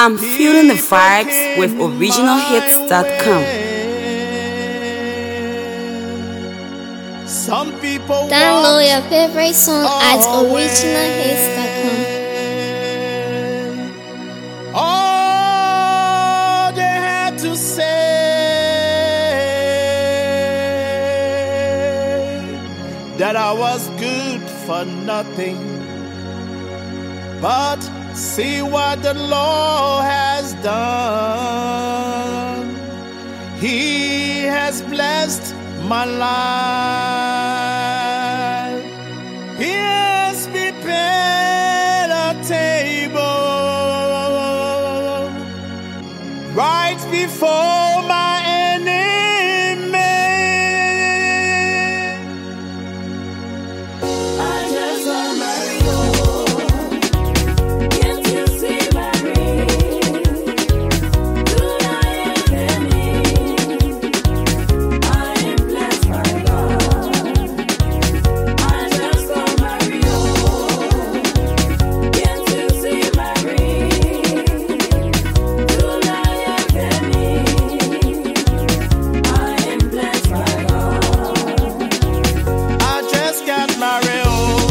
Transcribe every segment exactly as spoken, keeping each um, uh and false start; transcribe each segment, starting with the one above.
I'm feeling the vibes with original hits dot com. Some people download your favorite song at original hits dot com. All they had to say that I was good for nothing, but see what the Lord has done. He has blessed my life. He has prepared a table right before my enemy. I just want Mario. Can't you see my ring? Do I am me? I am blessed by God. I just want Mario. Can't you see my ring? Do I am me? I am blessed by God. I just got married.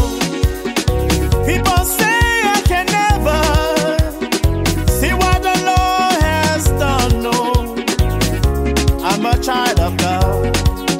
People say I can never see what the Lord has done. No, I'm a child of God.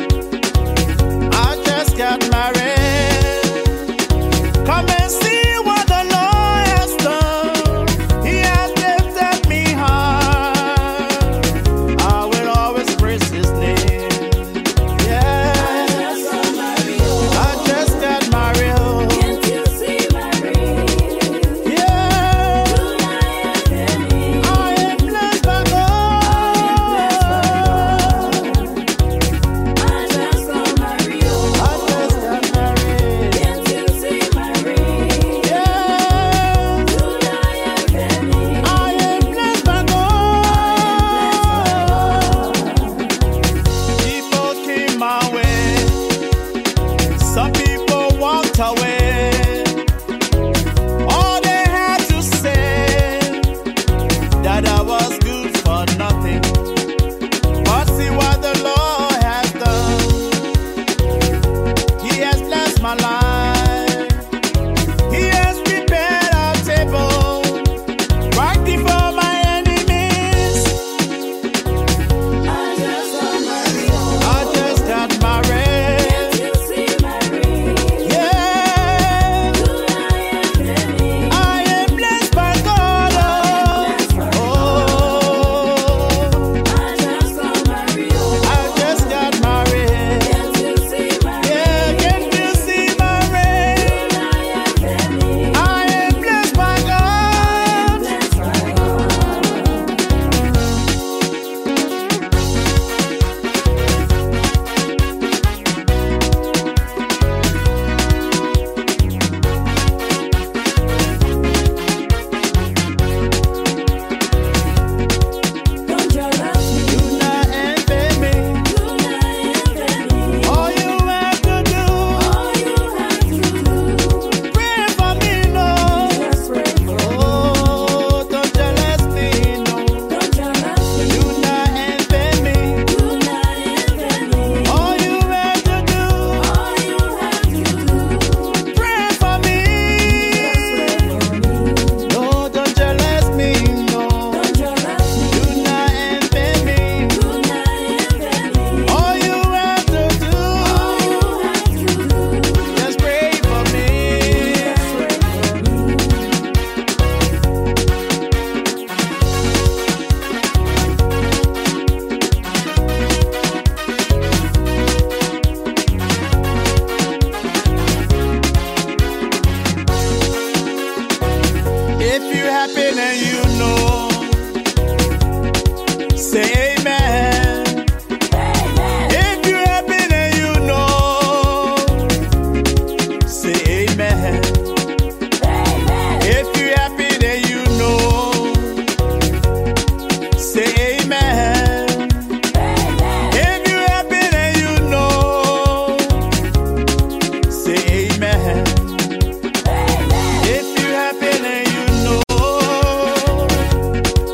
I just got married. Come and see what the Lord has done. He has lifted me high. I will always praise His name. Yeah. I just got married. Can't you see my ring? Yeah. Do I am me? I am blessed by God. I just want Mario. I just got married. Can't you see my ring? Yeah. Do I am me? I am blessed by God. People came my way. Some people walked away. All they had to say that I was good for nothing. But see what the Lord has done. He has blessed my life. He has prepared a table right before my enemies. I just want Mario. I just got married. Can't you see my ring? Yeah, Do I am me? I am blessed by God. Oh, I just want Mario. I just got married. Can't you see my Yeah, ring? can you see my ring? Do I am me? I am blessed by God. Blessed by God. Don't you love me? Do not envy me. Do I am me? All you have to do, All you have to do, pray for me, Lord. just pray for me. Oh, don't jealous me, no. Don't you love me? Do not envy me. Do I am me? All you have to do, All you have to do, pray for me. just pray for me. No, don't jealous me, no. Don't you love me? Do not envy me. Do I am me? All you have to do, All you have to do, just pray for me. just pray for me. If you happy then you know, say amen. If you happy then you know, say amen. If you happy then you know, say amen. If you happy then you know, say amen. If you happy then you know,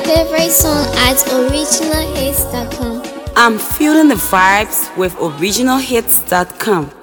favorite song at original hits dot com. I'm feeling the vibes with original hits dot com.